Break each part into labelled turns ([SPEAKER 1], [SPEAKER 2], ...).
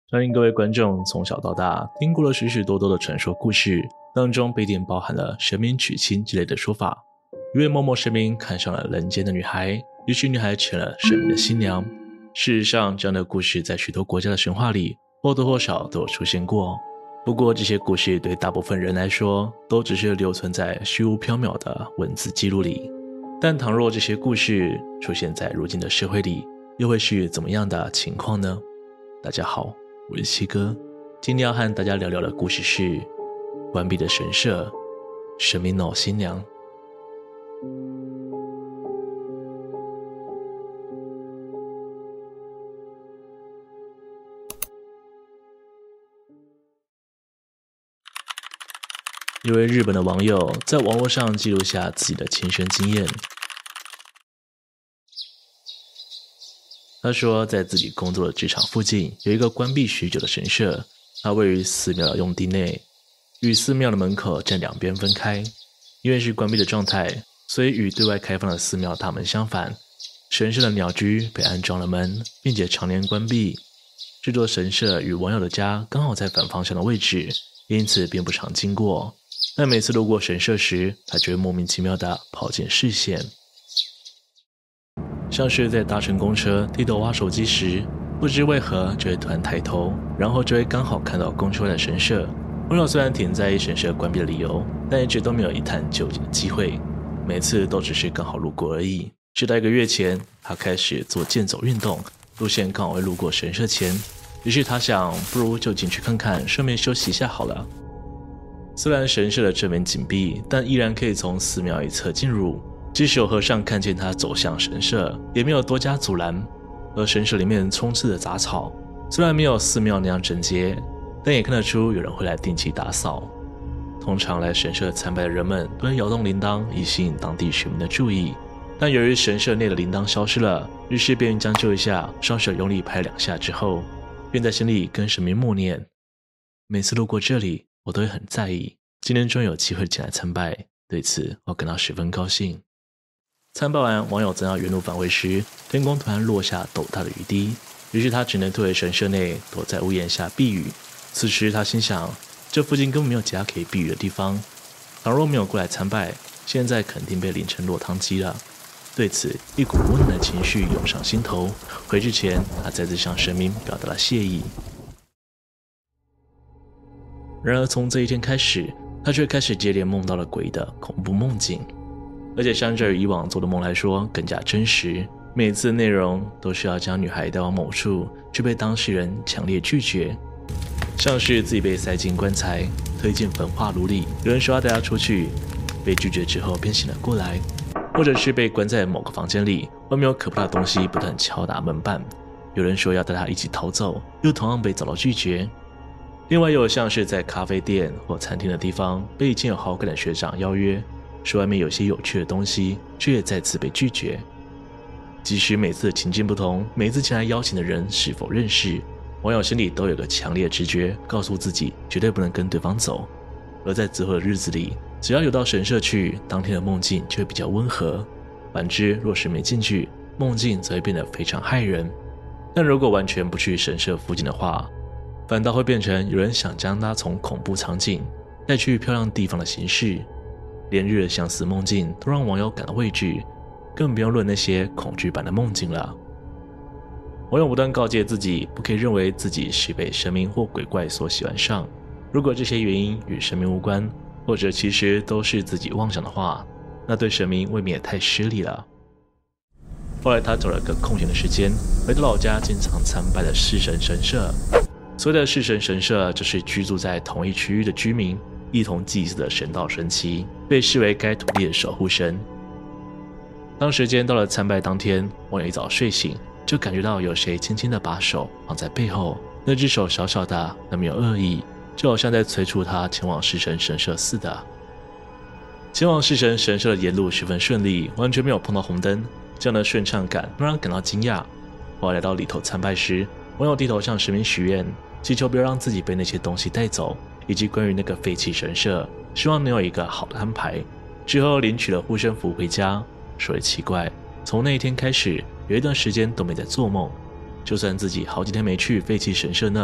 [SPEAKER 1] 相信各位观众从小到大听过了许许多多的传说故事，当中必定包含了神明娶亲之类的说法。一位某某神明看上了人间的女孩，于是女孩成了神明的新娘。事实上，这样的故事在许多国家的神话里或多或少都有出现过。不过这些故事对大部分人来说都只是留存在虚无缥缈的文字记录里。但倘若这些故事出现在如今的社会里，又会是怎么样的情况呢？大家好，我是七哥，今天要和大家聊聊的故事是关闭的神社，神明闹新娘。一位日本的网友在网络上记录下自己的亲身经验。他说，在自己工作的职场附近有一个关闭许久的神社，它位于寺庙的用地内，与寺庙的门口正两边分开。因为是关闭的状态，所以与对外开放的寺庙大门相反，神社的鸟居被安装了门，并且常年关闭。这座神社与网友的家刚好在反方向的位置，因此并不常经过。但每次路过神社时，他就会莫名其妙地跑进视线。像是在搭乘公车低头挖手机时，不知为何就会突然抬头，然后就会刚好看到公车外的神社。网友虽然挺在意神社关闭的理由，但一直都没有一探究竟的机会，每次都只是刚好路过而已。直到1个月前，他开始做健走运动，路线刚好会路过神社前，于是他想，不如就进去看看，顺便休息一下好了。虽然神社的正门紧闭，但依然可以从寺庙一侧进入。即使有和尚看见他走向神社，也没有多加阻拦。而神社里面充斥着杂草，虽然没有寺庙那样整洁，但也看得出有人会来定期打扫。通常来神社参拜的人们都会摇动铃铛，以吸引当地居民的注意。但由于神社内的铃铛消失了，于是便将就一下，双手用力拍2下之后，便在心里跟神明默念：每次路过这里，我都会很在意，今天终于有机会进来参拜，对此我感到十分高兴。参拜完，网友正要原路返回时，天空突然落下斗大的雨滴，于是他只能退回神社内，躲在屋檐下避雨。此时他心想，这附近根本没有其他可以避雨的地方，倘若没有过来参拜，现在肯定被淋成落汤鸡了。对此，一股温暖的情绪涌上心头。回去前，他再次向神明表达了谢意。然而从这一天开始，他却开始接连梦到了诡异的恐怖梦境，而且相较于以往做的梦来说更加真实。每次的内容都是要将女孩带往某处，却被当事人强烈拒绝，像是自己被塞进棺材，推进焚化炉里，有人说要带她出去，被拒绝之后便醒了过来，或者是被关在某个房间里，外面有可怕的东西不断敲打门板，有人说要带她一起逃走，又同样被遭到拒绝。另外又有像是在咖啡店或餐厅的地方，被以前有好感的学长邀约，说外面有些有趣的东西，却也再次被拒绝。即使每次的情境不同，每次前来邀请的人是否认识，网友心里都有个强烈的直觉，告诉自己绝对不能跟对方走。而在之后的日子里，只要有到神社去，当天的梦境就会比较温和。反之，若是没进去，梦境则会变得非常骇人。但如果完全不去神社附近的话，反倒会变成有人想将他从恐怖场景带去漂亮地方的形式。连日的相似梦境都让网友感到畏惧，更不用论那些恐惧版的梦境了。网友不断告诫自己，不可以认为自己是被神明或鬼怪所喜欢上。如果这些原因与神明无关，或者其实都是自己妄想的话，那对神明未免也太失礼了。后来他找了个空闲的时间，回到老家经常参拜的式神神社。所谓的式神神社，就是居住在同一区域的居民一同祭祀的神道神祇，被视为该土地的守护神。当时间到了参拜当天，网友一早睡醒，就感觉到有谁轻轻地把手放在背后，那只手小小的，但没有恶意，就好像在催促他前往式神神社似的。前往式神神社的沿路十分顺利，完全没有碰到红灯，这样的顺畅感让人感到惊讶。后来来到里头参拜时，网友低头向神明许愿，祈求不要让自己被那些东西带走，以及关于那个废弃神社，希望能有一个好的安排。之后领取了护身符回家。说也奇怪，从那一天开始，有一段时间都没在做梦，就算自己好几天没去废弃神社那，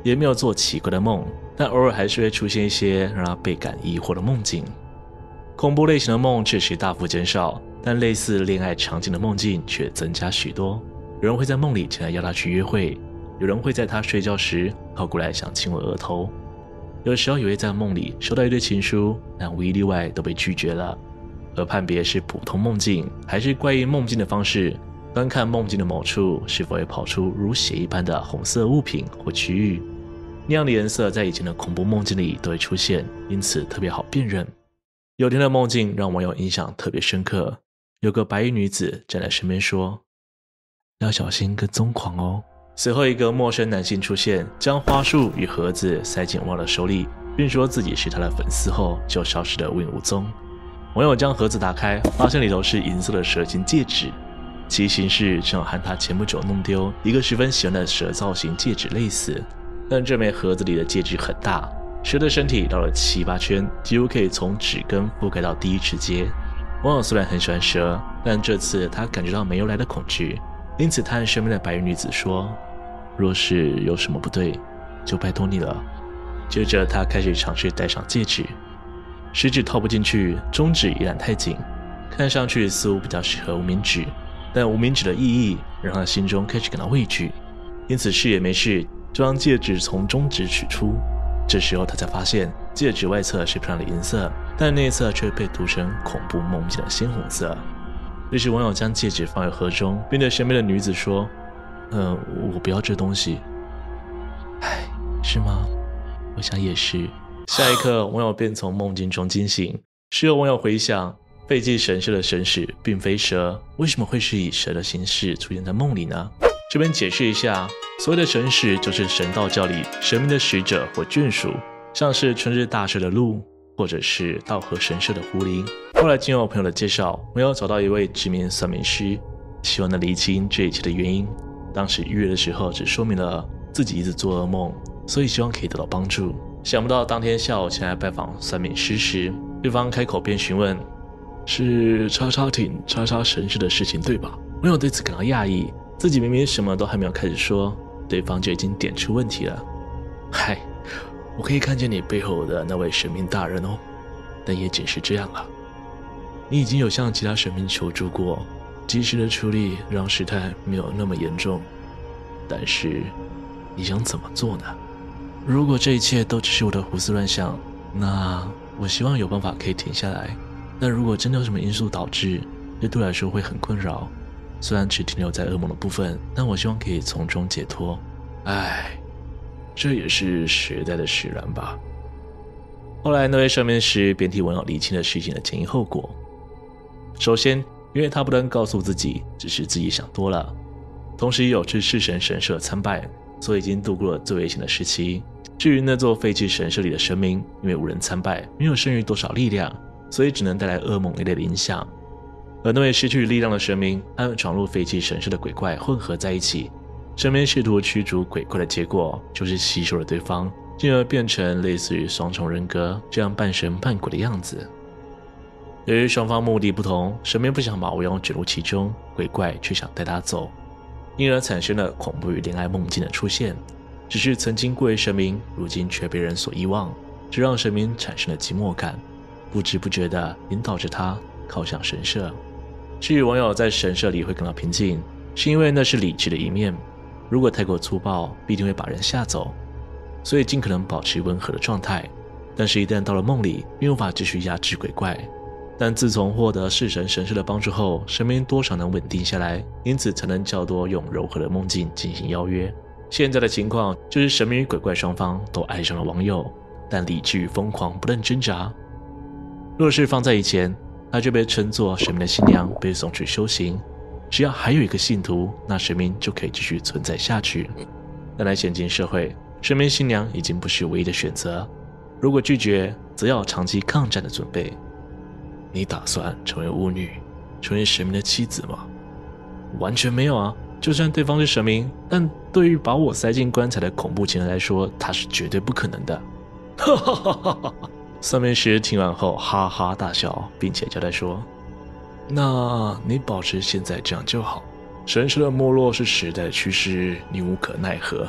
[SPEAKER 1] 也没有做奇怪的梦，但偶尔还是会出现一些让他倍感疑惑的梦境。恐怖类型的梦确实大幅减少，但类似恋爱场景的梦境却增加许多。有人会在梦里前来邀他去约会，有人会在他睡觉时靠过来想亲吻额头，有时候也会在梦里收到一堆情书，但无一例外都被拒绝了。而判别是普通梦境还是怪异梦境的方式，端看梦境的某处是否会跑出如血一般的红色物品或区域，那样的颜色在以前的恐怖梦境里都会出现，因此特别好辨认。有天的梦境让网友印象特别深刻，有个白衣女子站在身边说：“要小心跟踪狂哦。”随后一个陌生男性出现，将花束与盒子塞进网友的手里，并说自己是他的粉丝后就消失得无影无踪。网友将盒子打开，发现里头是银色的蛇形戒指，其形式正好和他前不久弄丢一个十分喜欢的蛇造型戒指类似，但这枚盒子里的戒指很大，蛇的身体绕了7、8圈，几乎可以从指根覆盖到第一指节。网友虽然很喜欢蛇，但这次他感觉到没由来的恐惧，因此他和身边的白衣女子说：“若是有什么不对，就拜托你了。”接着他开始尝试戴上戒指，食指套不进去，中指依然太紧，看上去似乎比较适合无名指，但无名指的意义让他心中开始感到畏惧，因此试也没试，就将戒指从中指取出。这时候他才发现戒指外侧是漂亮的银色，但内侧却被涂成恐怖梦境的鲜红色。于是网友将戒指放在盒中，并对身边的女子说：“我不要这东西。”“唉，是吗？我想也是。”下一刻，网友便从梦境中惊醒。事后网友回想，废弃神社的神使并非蛇，为什么会是以蛇的形式出现在梦里呢？这边解释一下，所谓的神使就是神道教里神明的使者或眷属，像是春日大社的鹿，或者是道和神社的狐狸。后来经过朋友的介绍，网友找到一位知名算命师，希望能厘清这一切的原因。当时预约的时候只说明了自己一直做噩梦，所以希望可以得到帮助。想不到当天下午前来拜访算命师时，对方开口便询问：“是叉叉町叉叉神社的事情对吧？”网友对此感到讶异，自己明明什么都还没有开始说，对方就已经点出问题了。“嗨，我可以看见你背后的那位神明大人哦，但也仅是这样了。你已经有向其他神明求助过，及时的处理让事态没有那么严重，但是你想怎么做呢？如果这一切都只是我的胡思乱想，那我希望有办法可以停下来，但如果真的有什么因素导致，这对我来说会很困扰。虽然只停留在噩梦的部分，但我希望可以从中解脱。唉，这也是时代的使然吧。”后来那位算命师便替网友厘清了事情的前因后果。首先，因为他不能告诉自己只是自己想多了，同时也有去弑神神社参拜，所以已经度过了最危险的时期。至于那座废弃神社里的神明，因为无人参拜，没有剩余多少力量，所以只能带来噩梦一类的影响。而那位失去力量的神明和闯入废弃神社的鬼怪混合在一起，神明试图驱逐鬼怪的结果就是吸收了对方，进而变成类似于双重人格这样半神半鬼的样子。由于双方目的不同，神明不想把网友卷入其中，鬼怪却想带他走，因而产生了恐怖与恋爱梦境的出现。只是曾经贵为神明，如今却被人所遗忘，这让神明产生了寂寞感，不知不觉地引导着他靠向神社。至于网友在神社里会感到平静，是因为那是理智的一面，如果太过粗暴，必定会把人吓走，所以尽可能保持温和的状态。但是一旦到了梦里，便无法继续压制鬼怪。但自从获得弑神神社的帮助后，神明多少能稳定下来，因此才能较多用柔和的梦境进行邀约。现在的情况就是神明与鬼怪双方都爱上了网友，但理智与疯狂不能挣扎。若是放在以前，他就被称作神明的新娘，被送去修行，只要还有一个信徒，那神明就可以继续存在下去。但在现今社会，神明新娘已经不是唯一的选择，如果拒绝，则要有长期抗战的准备。你打算成为巫女，成为神明的妻子吗？完全没有啊，就算对方是神明，但对于把我塞进棺材的恐怖情人来说，他是绝对不可能的。哈哈哈哈哈！算命师听完后哈哈大笑，并且交代说：“那你保持现在这样就好。神社的没落是时代的趋势，你无可奈何。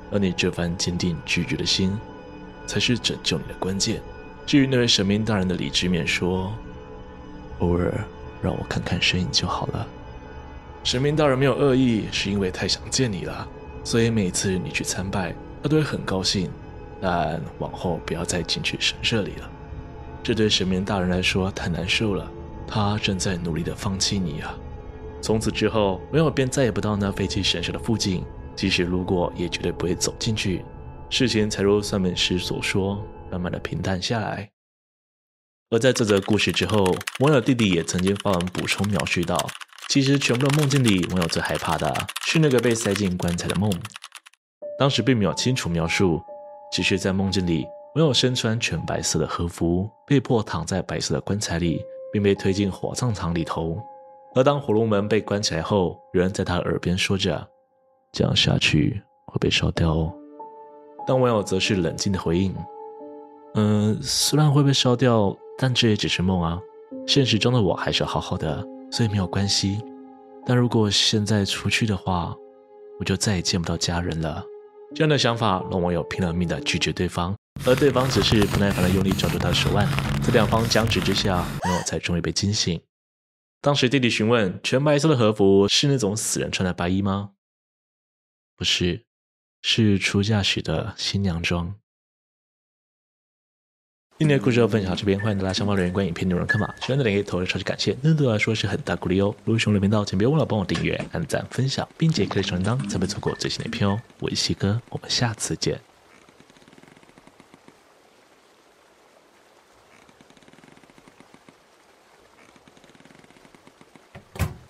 [SPEAKER 1] 而你这番坚定拒绝的心，才是拯救你的关键。至于那位神明大人的理智面说，偶尔让我看看身影就好了。神明大人没有恶意，是因为太想见你了，所以每次你去参拜，他都会很高兴，但往后不要再进去神社里了。这对神明大人来说太难受了，他正在努力地放弃你啊。从此之后，文友便再也不到那废弃神社的附近，即使路过也绝对不会走进去。事情才如算命师所说，慢慢的平淡下来。而在这则故事之后，网友弟弟也曾经发文补充描述到，其实全部的梦境里，网友最害怕的是那个被塞进棺材的梦。当时并没有清楚描述，只是在梦境里，网友身穿全白色的和服，被迫躺在白色的棺材里，并被推进火葬场里头。而当火炉门被关起来后，有人在他耳边说着，这样下去会被烧掉哦。但网友则是冷静的回应，虽然会被烧掉，但这也只是梦啊，现实中的我还是好好的，所以没有关系。但如果现在出去的话，我就再也见不到家人了。这样的想法让网友拼了命的拒绝对方，而对方只是不耐烦的用力抓住他的手腕。在两方僵持之下，网友才终于被惊醒。当时弟弟询问，全白色的和服是那种死人穿的白衣吗？不是，是出嫁时的新娘装。今天的故事就分享到这边，欢迎大家相关留言关于影片内容看法，喜欢的点可以投个超级感谢，那对我来说是很大鼓励哦。如果喜欢我的频道，请别忘了帮我订阅、按赞、分享，并且开启小铃铛，才不会错过最新的影片哦。我是西哥，我们下次见。